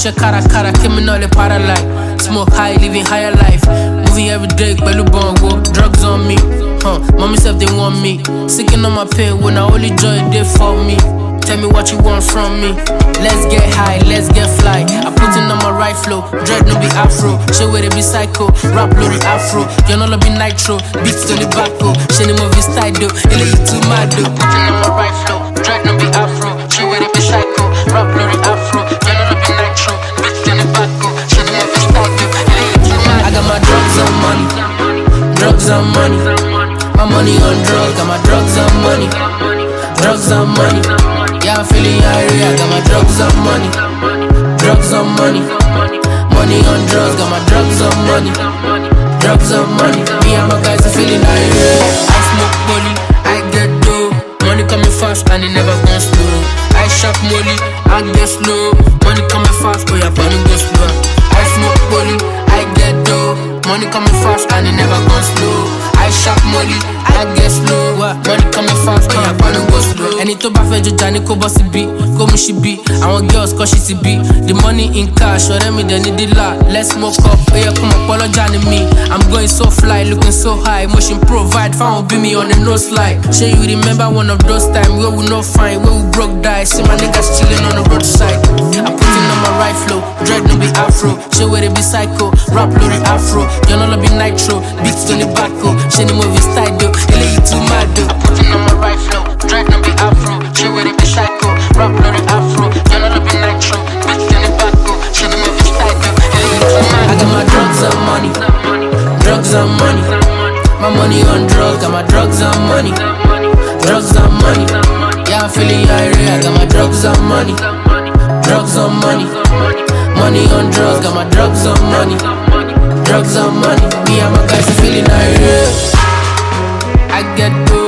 shit, cara, criminal, a paralyte. Smoke high, living higher life. Moving every day, belly bongo, drugs on me. Mommy said they want me. Sicking on my pain when I only joy they for me. Tell me what you want from me. Let's get high, let's get fly. I put in on my right flow. Dread no be afro. Shit where they be psycho. Rap lori afro. You know be nitro. Beats to the back go. Shit the movie style though. It you too mad though. Put in on my right flow. Dread no be afro. Shit where they be psycho. Rap lori afro. You know be nitro. Beats to the back go. Shit the movie style though. It you too mad. I got my drugs and money. Drugs and money. My money on drugs. Got my drugs and money. Drugs and money. Yeah, I'm feeling irate, I got my drugs and money. Drugs and money. Money on drugs, got my drugs and money. Drugs and money. Me and my guys are feeling irate. I smoke money, I get dough. Money coming fast and it never gone slow. I shop money, I get slow. Money coming fast, but your body go slow. I smoke money, I get dough. Money coming fast and it never gone slow. I shop money, I get slow. Money coming fast, but your body go slow. Any to buy for Johnny, go bossy beat, go mushy beat. I want girls, cause she see beat. The money in cash, or me they need the lot. Let's smoke up, oh yeah, come apologize to me. I'm going so fly, looking so high. Motion provide, found be me on the no slide. Sure you remember one of those times where we no fine, where we broke die. See my niggas chilling on the roadside. I'm putting on my right flow, dread no be afro. Sure where they be psycho, rap lori afro. You know be nitro, beats to the back go. Shit the movie style though, it you too mad though. I'm putting on my right flow, dread no be afro. Sure where they be psycho, rap lori afro. You know be nitro, beats to the back go. Shit the movie style though, it you too mad. I got my drugs and money, drugs and money. My money on drugs, got my drugs and money, drugs and money. Yeah, I'm feeling irate, I got my drugs and money, drugs and money. Money on drugs, got my drugs and money, drugs and money. Me and my guys are feeling irate. I get to